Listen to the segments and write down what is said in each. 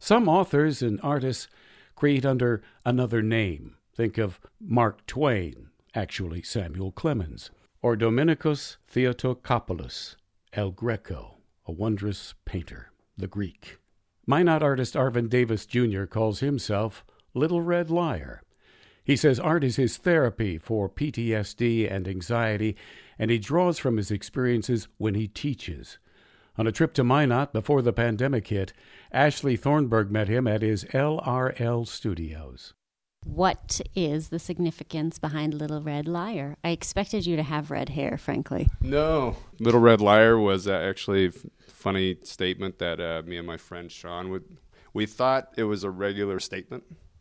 Some authors and artists create under another name. Think of Mark Twain, actually Samuel Clemens, or Dominicus Theotokopoulos, El Greco, a wondrous painter, the Greek. Minot artist Arvin Davis Jr. calls himself Little Red Liar. He says art is his therapy for PTSD and anxiety, and he draws from his experiences when he teaches. On a trip to Minot before the pandemic hit, Ashley Thornburg met him at his LRL studios. What is the significance behind Little Red Liar? I expected you to have red hair, frankly. No. Little Red Liar was actually a funny statement that me and my friend Sean we thought it was a regular statement.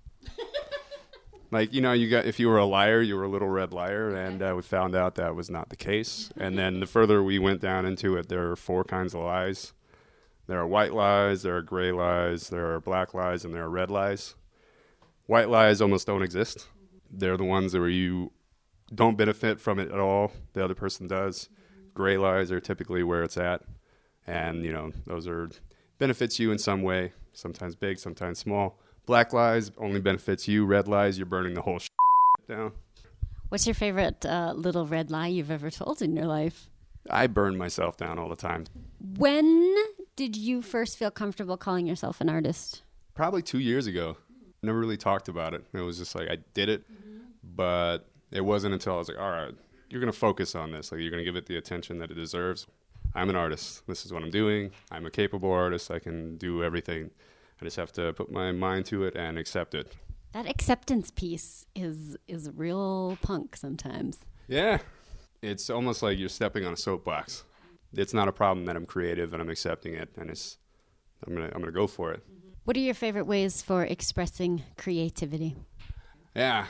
Like, if you were a liar, you were a little red liar, and we found out that was not the case. And then the further we went down into it, there are 4 kinds of lies. There are white lies, there are gray lies, there are black lies, and there are red lies. White lies almost don't exist. They're the ones where you don't benefit from it at all. The other person does. Gray lies are typically where it's at. And, those are benefits you in some way, sometimes big, sometimes small. Black lies only benefits you. Red lies, you're burning the whole down. What's your favorite little red lie you've ever told in your life? I burn myself down all the time. When did you first feel comfortable calling yourself an artist? Probably 2 years ago. Never really talked about it. It was just like I did it, but it wasn't until I was like, all right, you're going to focus on this. Like, you're going to give it the attention that it deserves. I'm an artist. This is what I'm doing. I'm a capable artist. I can do everything. I just have to put my mind to it and accept it. That acceptance piece is real punk sometimes. Yeah. It's almost like you're stepping on a soapbox. It's not a problem that I'm creative and I'm accepting it, and I'm gonna go for it. What are your favorite ways for expressing creativity? Yeah.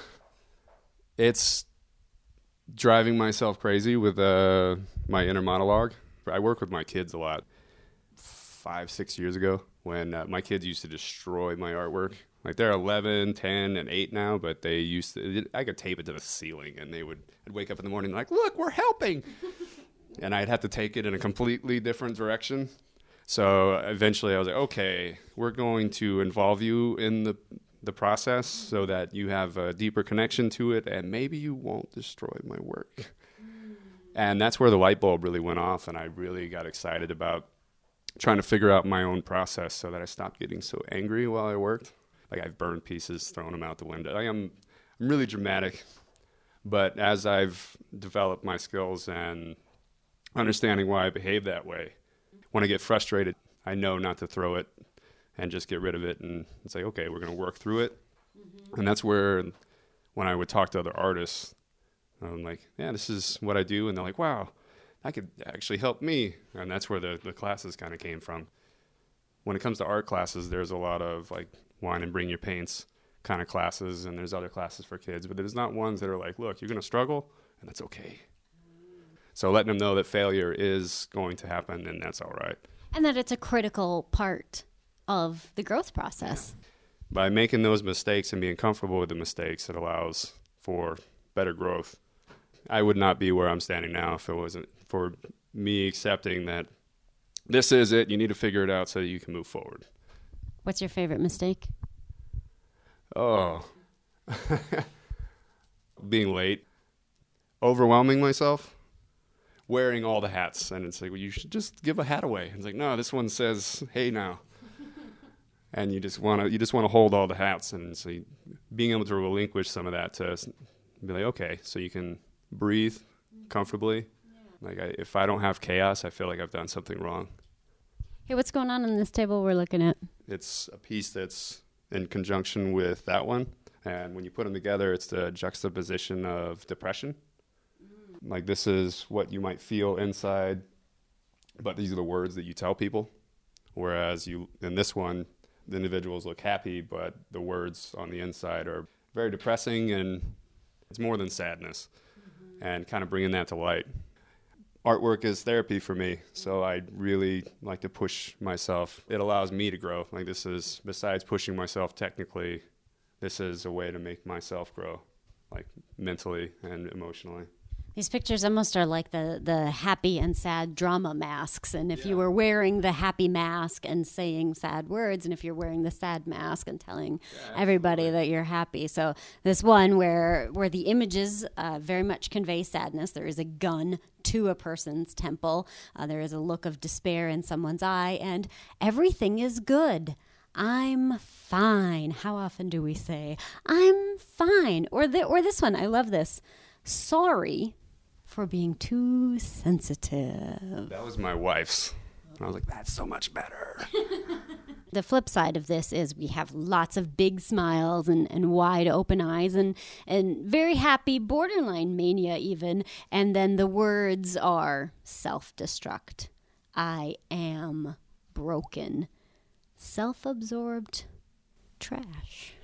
It's driving myself crazy with my inner monologue. I work with my kids a lot. 5-6 years ago, when my kids used to destroy my artwork. Like, they're 11, 10, and 8 now, but they used to, I could tape it to the ceiling, and I'd wake up in the morning like, look, we're helping. And I'd have to take it in a completely different direction. So eventually I was like, okay, we're going to involve you in the process so that you have a deeper connection to it, and maybe you won't destroy my work. And that's where the light bulb really went off, and I really got excited about trying to figure out my own process so that I stopped getting so angry while I worked. Like, I've burned pieces, thrown them out the window. I'm really dramatic. But as I've developed my skills and understanding why I behave that way, when I get frustrated, I know not to throw it and just get rid of it and say, okay, we're going to work through it. Mm-hmm. And that's where, when I would talk to other artists, I'm like, yeah, this is what I do. And they're like, wow, that could actually help me. And that's where the classes kind of came from. When it comes to art classes, there's a lot of like wine and bring your paints kind of classes, and there's other classes for kids, but there's not ones that are like, look, you're going to struggle, and that's okay. So letting them know that failure is going to happen, and that's all right. And that it's a critical part of the growth process. Yeah. By making those mistakes and being comfortable with the mistakes, it allows for better growth. I would not be where I'm standing now if it wasn't for me accepting that this is it. You need to figure it out so that you can move forward. What's your favorite mistake? Oh, being late, overwhelming myself, wearing all the hats. And it's like, well, you should just give a hat away. It's like, no, this one says, hey now. And you just want to hold all the hats. And so being able to relinquish some of that to be like, okay, so you can breathe comfortably. Yeah. Like, if I don't have chaos, I feel like I've done something wrong. Hey, what's going on this table we're looking at? It's a piece that's in conjunction with that one. And when you put them together, it's the juxtaposition of depression. Like, this is what you might feel inside, but these are the words that you tell people. Whereas in this one, the individuals look happy, but the words on the inside are very depressing, and it's more than sadness. Mm-hmm. And kind of bringing that to light. Artwork is therapy for me, so I really like to push myself. It allows me to grow. Like, this is, besides pushing myself technically, this is a way to make myself grow, like mentally and emotionally. These pictures almost are like the happy and sad drama masks. And if you were wearing the happy mask and saying sad words, and if you're wearing the sad mask and telling everybody that you're happy. So this one where the images very much convey sadness. There is a gun to a person's temple. There is a look of despair in someone's eye, and everything is good. I'm fine. How often do we say, I'm fine? Or this one, I love this. Sorry for being too sensitive. That was my wife's. I was like, that's so much better. The flip side of this is we have lots of big smiles and wide open eyes and very happy, borderline mania even. And then the words are self-destruct. I am broken. Self-absorbed trash.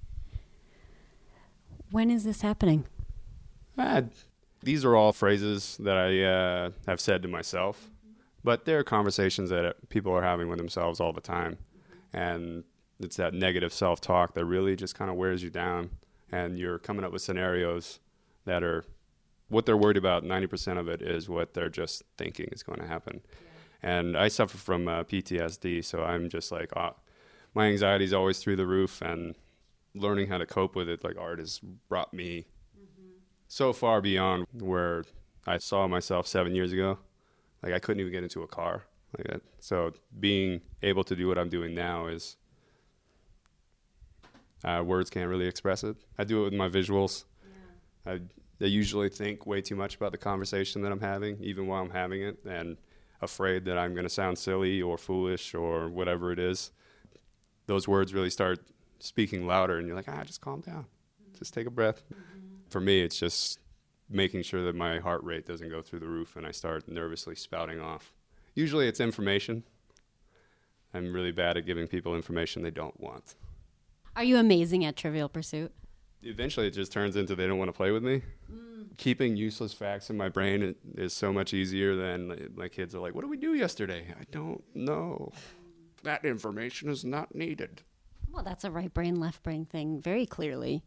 When is this happening? These are all phrases that I have said to myself, but they're conversations that people are having with themselves all the time. And it's that negative self-talk that really just kind of wears you down. And you're coming up with scenarios that are what they're worried about. 90% of it is what they're just thinking is going to happen. Yeah. And I suffer from PTSD, so I'm just like, my anxiety is always through the roof, and learning how to cope with it, like art has brought me so far beyond where I saw myself 7 years ago. Like I couldn't even get into a car like that. So being able to do what I'm doing now is words can't really express it. I do it with my visuals. Yeah. I usually think way too much about the conversation that I'm having, even while I'm having it, and afraid that I'm going to sound silly or foolish or whatever it is. Those words really start speaking louder, and you're like, just calm down. Just take a breath. For me, it's just making sure that my heart rate doesn't go through the roof and I start nervously spouting off. Usually it's information. I'm really bad at giving people information they don't want. Are you amazing at Trivial Pursuit? Eventually it just turns into they don't want to play with me. Keeping useless facts in my brain is so much easier than my kids are like, what did we do yesterday? I don't know. That information is not needed. Well, that's a right brain, left brain thing very clearly.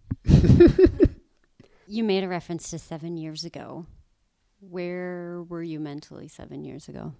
You made a reference to 7 years ago. Where were you mentally 7 years ago?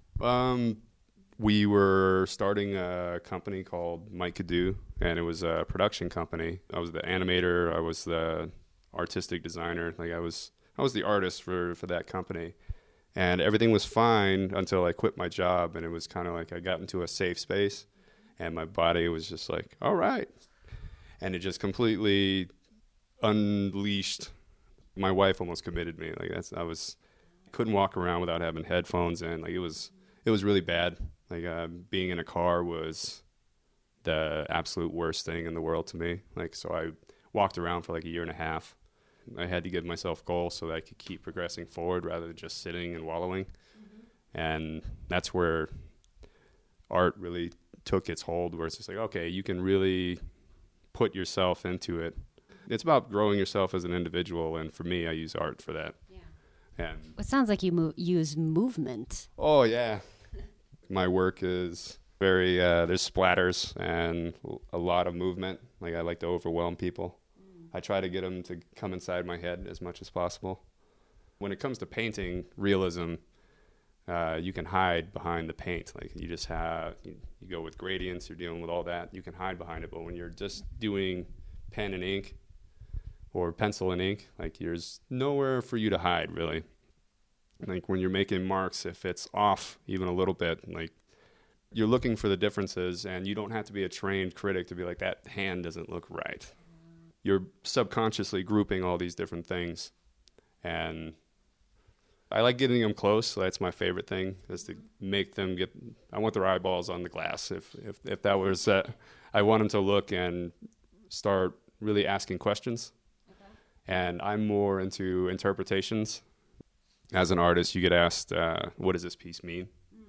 We were starting a company called Mike Could Do, and it was a production company. I was the animator. I was the artistic designer. Like I was the artist for that company. And everything was fine until I quit my job, and it was kind of like I got into a safe space, and my body was just like, all right. And it just completely unleashed. My wife almost committed me. Like couldn't walk around without having headphones in. Like it was really bad. Like being in a car was the absolute worst thing in the world to me. Like so I walked around for like a year and a half. I had to give myself goals so that I could keep progressing forward rather than just sitting and wallowing. And that's where art really took its hold, where it's just like, okay, you can really put yourself into it. It's about growing yourself as an individual, and for me, I use art for that. Yeah. And it sounds like you use movement. Oh, yeah. My work is very, there's splatters and a lot of movement. Like, I like to overwhelm people. I try to get them to come inside my head as much as possible. When it comes to painting, realism, you can hide behind the paint. Like, you just have, you go with gradients, you're dealing with all that. You can hide behind it, but when you're just doing pen and ink, or pencil and ink, like there's nowhere for you to hide, really. Like when you're making marks, if it's off even a little bit, like you're looking for the differences, and you don't have to be a trained critic to be like, that hand doesn't look right. You're subconsciously grouping all these different things. And I like getting them close, so that's my favorite thing, is to make them I want their eyeballs on the glass. If that was, I want them to look and start really asking questions. And I'm more into interpretations. As an artist, you get asked, what does this piece mean?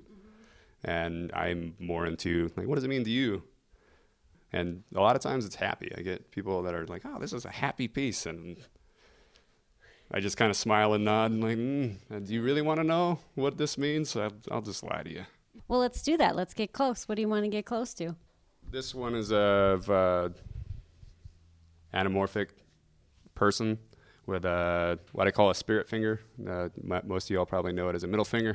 And I'm more into, like, what does it mean to you? And a lot of times it's happy. I get people that are like, oh, this is a happy piece. And I just kind of smile and nod and like, do you really want to know what this means? I'll just lie to you. Well, let's do that. Let's get close. What do you want to get close to? This one is of anamorphic person with what I call a spirit finger. Most of y'all probably know it as a middle finger.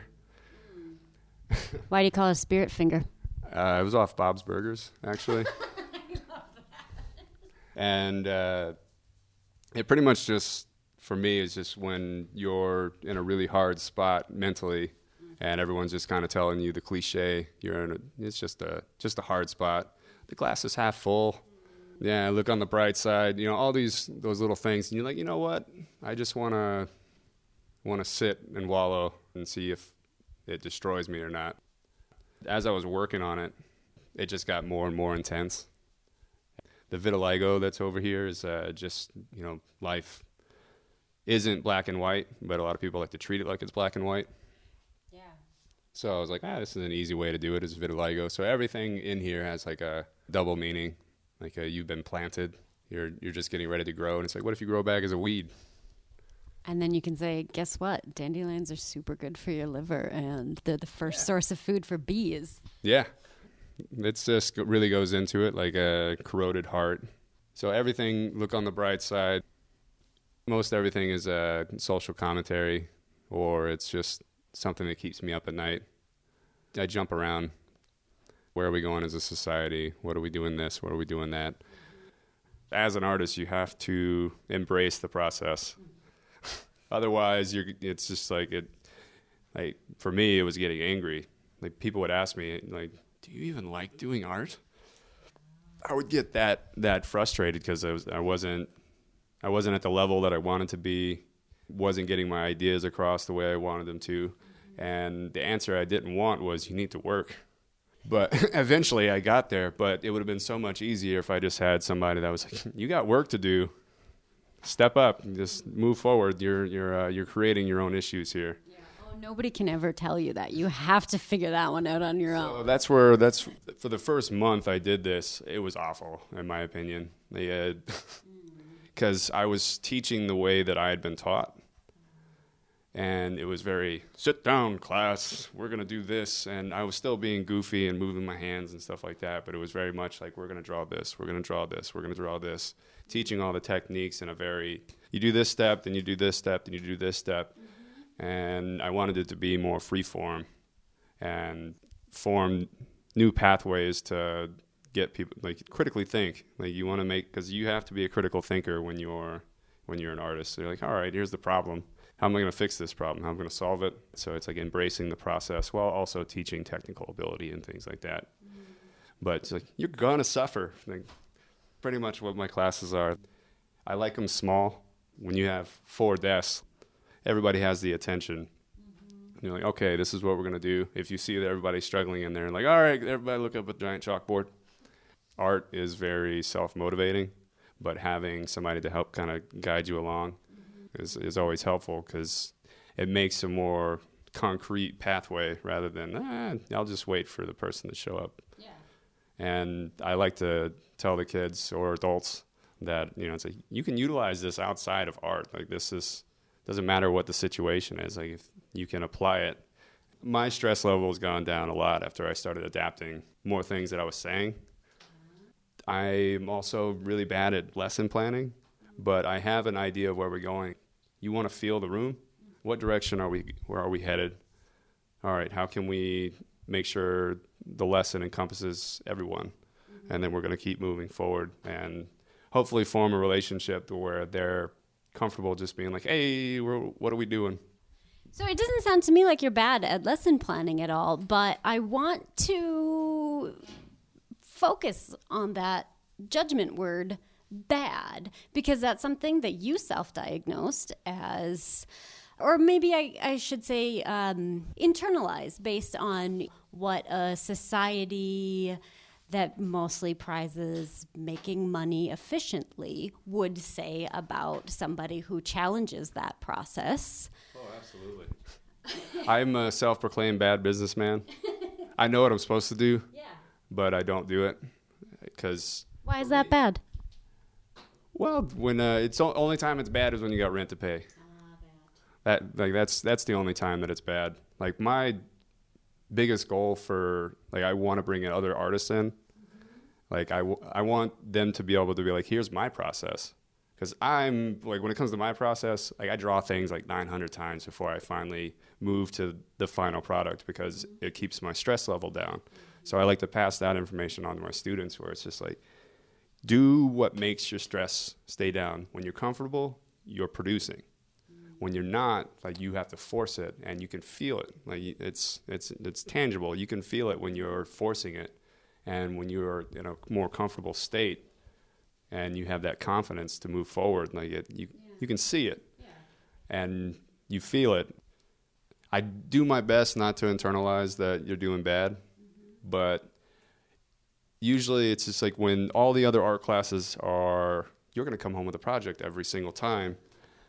Why do you call it a spirit finger? It was off Bob's Burgers, actually. I love that. And it pretty much just, for me, is just when you're in a really hard spot mentally, and everyone's just kind of telling you the cliche, it's just a hard spot. The glass is half full. Yeah, look on the bright side. All those little things, and you're like, you know what? I just want to sit and wallow and see if it destroys me or not. As I was working on it, it just got more and more intense. The vitiligo that's over here is just, life isn't black and white, but a lot of people like to treat it like it's black and white. Yeah. So I was like, this is an easy way to do it, is vitiligo. So everything in here has like a double meaning, like you've been planted, you're just getting ready to grow. And it's like, what if you grow back as a weed? And then you can say, guess what? Dandelions are super good for your liver, and they're the first source of food for bees. Yeah. It's just really goes into it like a corroded heart. So everything, look on the bright side. Most everything is a social commentary, or it's just something that keeps me up at night. I jump around. Where are we going as a society? What are we doing this? What are we doing that? As an artist, you have to embrace the process. Otherwise, it's just like for me, it was getting angry. Like, people would ask me, like, do you even like doing art? I would get that frustrated because I wasn't at the level that I wanted to be, wasn't getting my ideas across the way I wanted them to. And the answer I didn't want was, you need to work. But eventually I got there, but it would have been so much easier if I just had somebody that was like, you got work to do. Step up and just move forward. You're creating your own issues here. Yeah. Oh, nobody can ever tell you that. You have to figure that one out on your own. So that's for the first month I did this. It was awful, in my opinion. Because I was teaching the way that I had been taught. And it was very, sit down, class, we're going to do this. And I was still being goofy and moving my hands and stuff like that. But it was very much like, we're going to draw this, we're going to draw this, we're going to draw this. Teaching all the techniques in a very, you do this step, then you do this step, then you do this step. Mm-hmm. And I wanted it to be more free form and form new pathways to get people, like, critically think. Like, you want to because you have to be a critical thinker when you're an artist. So you're like, all right, here's the problem. How am I going to fix this problem? How am I going to solve it? So it's like embracing the process while also teaching technical ability and things like that. Mm-hmm. But it's like, you're going to suffer. Like, pretty much what my classes are. I like them small. When you have 4 desks, everybody has the attention. Mm-hmm. You're like, okay, this is what we're going to do. If you see that everybody's struggling in there, like, all right, everybody look up at the giant chalkboard. Art is very self-motivating, but having somebody to help kind of guide you along is always helpful, because it makes a more concrete pathway rather than, I'll just wait for the person to show up. Yeah. And I like to tell the kids or adults that, it's like, you can utilize this outside of art. Like, doesn't matter what the situation is. Like, if you can apply it. My stress level has gone down a lot after I started adapting more things that I was saying. I'm also really bad at lesson planning, but I have an idea of where we're going. You want to feel the room? What direction where are we headed? All right, how can we make sure the lesson encompasses everyone? Mm-hmm. And then we're going to keep moving forward and hopefully form a relationship where they're comfortable just being like, hey, what are we doing? So it doesn't sound to me like you're bad at lesson planning at all, but I want to focus on that judgment word, bad, because that's something that you self-diagnosed as, or maybe I should say internalized, based on what a society that mostly prizes making money efficiently would say about somebody who challenges that process. Oh, absolutely. I'm a self-proclaimed bad businessman. I know what I'm supposed to do, but I don't do it. Because why is that bad? Well, when it's only time it's bad is when you got rent to pay. That's the only time that it's bad. Like, my biggest goal I want to bring in other artists in. Like, I want them to be able to be like, here's my process. Because I'm, like, when it comes to my process, like, I draw things like 900 times before I finally move to the final product because it keeps my stress level down. So I like to pass that information on to my students where it's just like, do what makes your stress stay down. When you're comfortable, you're producing. When you're not, like, you have to force it, and you can feel it. Like, it's tangible. You can feel it when you're forcing it, and when you're in a more comfortable state, and you have that confidence to move forward. Like, you can see it, and you feel it. I do my best not to internalize that you're doing bad, but usually it's just like when all the other art classes are, you're going to come home with a project every single time.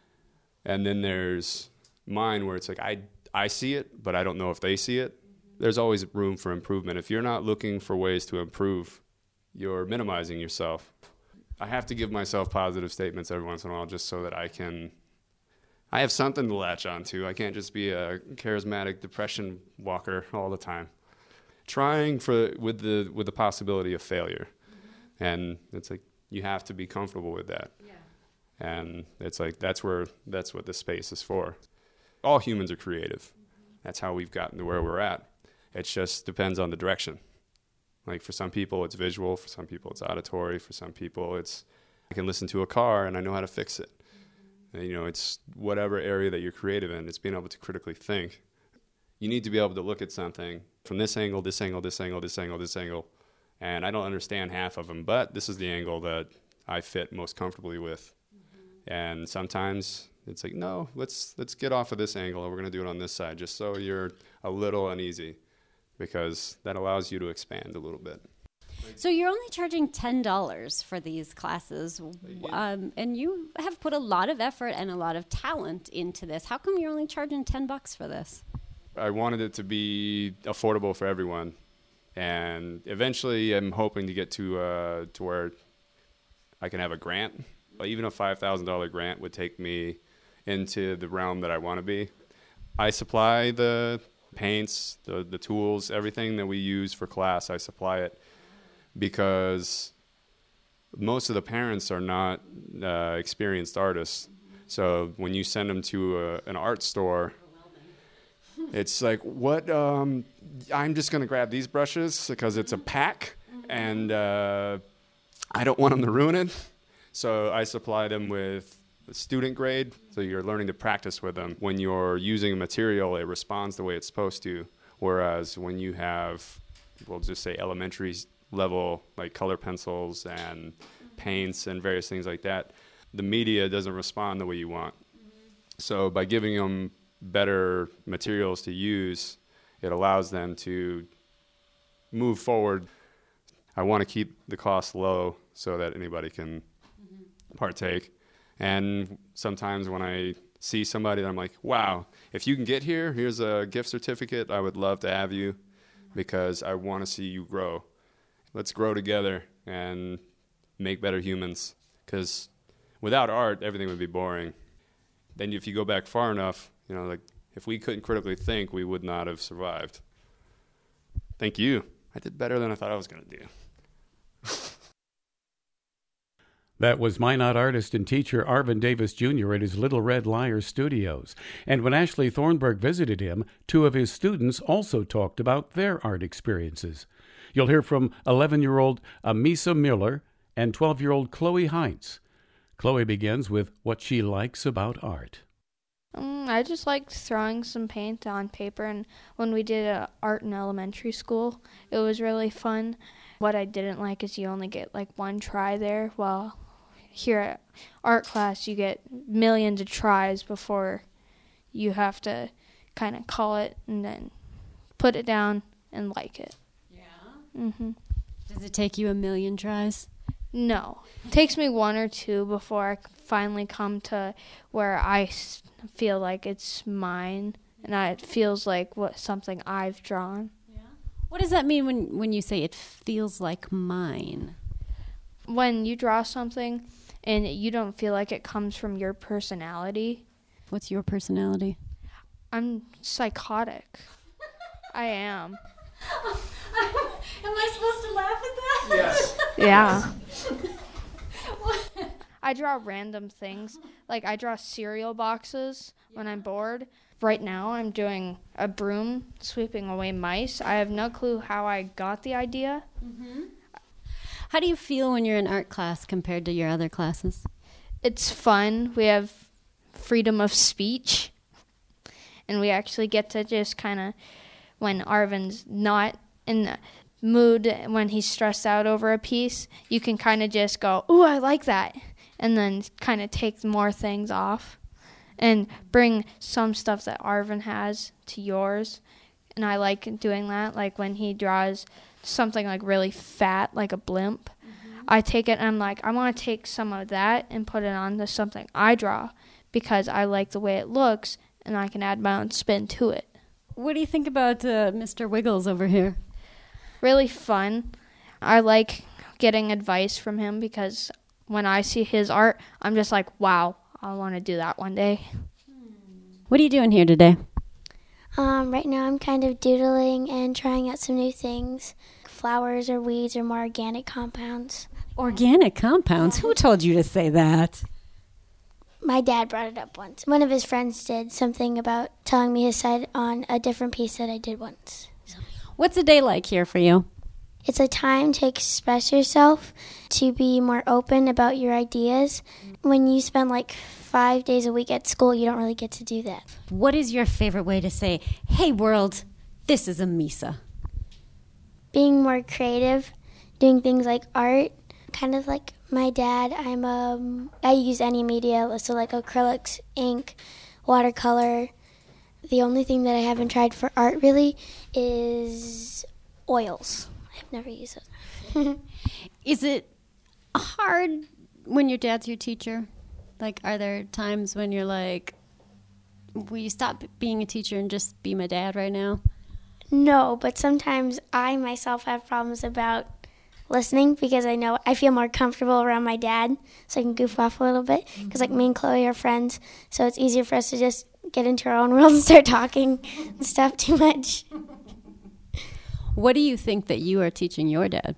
And then there's mine where it's like, I see it, but I don't know if they see it. There's always room for improvement. If you're not looking for ways to improve, you're minimizing yourself. I have to give myself positive statements every once in a while just so that I have something to latch onto. I can't just be a charismatic depression walker all the time. Trying with the possibility of failure. And it's like, you have to be comfortable with that. Yeah. And it's like, that's what this space is for. All humans are creative. That's how we've gotten to where we're at. It just depends on the direction. Like, for some people, it's visual. For some people, it's auditory. For some people, it's, I can listen to a car and I know how to fix it. And, it's whatever area that you're creative in. It's being able to critically think. You need to be able to look at something from this angle, this angle, this angle, this angle, this angle. And I don't understand half of them, but this is the angle that I fit most comfortably with. And sometimes it's like, no, let's get off of this angle and we're going to do it on this side, just so you're a little uneasy, because that allows you to expand a little bit. So you're only charging $10 for these classes, and you have put a lot of effort and a lot of talent into this. How come you're only charging $10 for this? I wanted it to be affordable for everyone, and eventually I'm hoping to get to where I can have a grant. Even a $5,000 grant would take me into the realm that I want to be. I supply the paints, the tools, everything that we use for class. I supply it because most of the parents are not experienced artists. So when you send them to an art store, it's like, what? I'm just going to grab these brushes because it's a pack, and I don't want them to ruin it. So I supply them with student grade, so you're learning to practice with them. When you're using a material, it responds the way it's supposed to, whereas when you have, we'll just say elementary level, like color pencils and paints and various things like that, the media doesn't respond the way you want. So by giving them better materials to use, it allows them to move forward. I want to keep the cost low so that anybody can partake. And sometimes when I see somebody that I'm like, wow, if you can get here, here's a gift certificate. I would love to have you because I want to see you grow. Let's grow together and make better humans, because without art, everything would be boring. Then if you go back far enough, like, if we couldn't critically think, we would not have survived. Thank you. I did better than I thought I was going to do. That was Minot artist and teacher Arvin Davis Jr. at his Little Red Liar studios. And when Ashley Thornburg visited him, two of his students also talked about their art experiences. You'll hear from 11-year-old Amisa Mueller and 12-year-old Chloe Heinz. Chloe begins with what she likes about art. I just liked throwing some paint on paper, and when we did art in elementary school, it was really fun. What I didn't like is you only get like one try there, while here at art class you get millions of tries before you have to kind of call it and then put it down and like it. Yeah? Mm-hmm. Does it take you a million tries? No. It takes me one or two before I finally come to where I feel like it's mine and it feels like something I've drawn. Yeah. What does that mean when you say it feels like mine? When you draw something and you don't feel like it comes from your personality. What's your personality? I'm psychotic. I am. Am I supposed to laugh at that? Yes. Yeah. I draw random things. Like I draw cereal boxes when I'm bored. Right now I'm doing a broom sweeping away mice. I have no clue how I got the idea. How do you feel when you're in art class compared to your other classes? It's fun. We have freedom of speech. And we actually get to just kind of, when Arvin's not in the mood, when he's stressed out over a piece, you can kind of just go, ooh, I like that. And then kind of take more things off and bring some stuff that Arvin has to yours. And I like doing that. Like when he draws something like really fat, like a blimp, I take it and I'm like, I want to take some of that and put it on to something I draw because I like the way it looks and I can add my own spin to it. What do you think about Mr. Wiggles over here? Really fun. I like getting advice from him because when I see his art, I'm just like, wow, I want to do that one day. What are you doing here today? Right now I'm kind of doodling and trying out some new things. Flowers or weeds or more organic compounds. Organic compounds? Who told you to say that? My dad brought it up once. One of his friends did something about telling me his side on a different piece that I did once. So. What's a day like here for you? It's a time to express yourself, to be more open about your ideas. When you spend like 5 days a week at school, you don't really get to do that. What is your favorite way to say, hey world, this is a Misa? Being more creative, doing things like art, kind of like my dad. I use any media, so like acrylics, ink, watercolor. The only thing that I haven't tried for art really is oils. I've never used it. Is it hard when your dad's your teacher? Like, are there times when you're like, will you stop being a teacher and just be my dad right now? No, but sometimes I myself have problems about listening because I feel more comfortable around my dad, so I can goof off a little bit. Because like me and Chloe are friends, so it's easier for us to just get into our own world and start talking and stuff too much. What do you think that you are teaching your dad?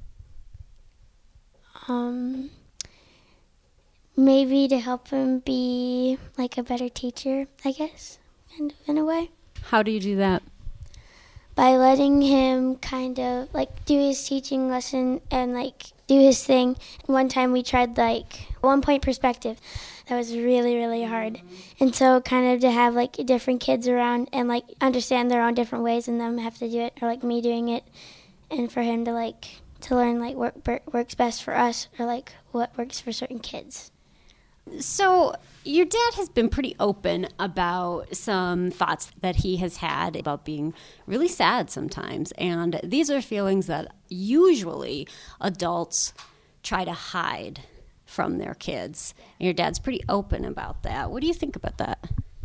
Maybe to help him be like a better teacher, I guess, kind of in a way. How do you do that? By letting him kind of like do his teaching lesson and like do his thing. One time we tried like 1 point perspective. That was really, really hard. And so kind of to have like different kids around and like understand their own different ways and them have to do it, or like me doing it, and for him to like to learn like what works best for us or like what works for certain kids. So your dad has been pretty open about some thoughts that he has had about being really sad sometimes. And these are feelings that usually adults try to hide from their kids. And your dad's pretty open about that. What do you think about that?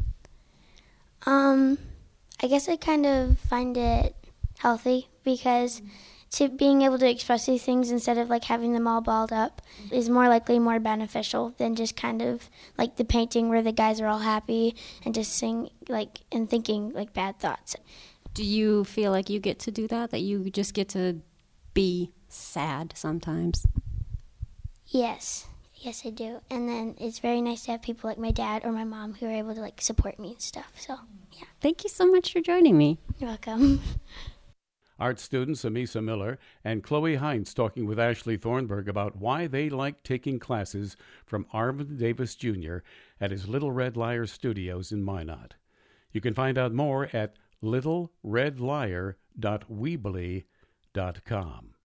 I guess I kind of find it healthy because to being able to express these things instead of like having them all balled up is more likely more beneficial than just kind of like the painting where the guys are all happy and just sing like and thinking like bad thoughts. Do you feel like you get to do that? That you just get to be sad sometimes? Yes, I do. And then it's very nice to have people like my dad or my mom who are able to like support me and stuff. So yeah. Thank you so much for joining me. You're welcome. Art students Amisa Miller and Chloe Heinz talking with Ashley Thornburg about why they like taking classes from Arvin Davis Jr. at his Little Red Liar Studios in Minot. You can find out more at littleredliar.weebly.com.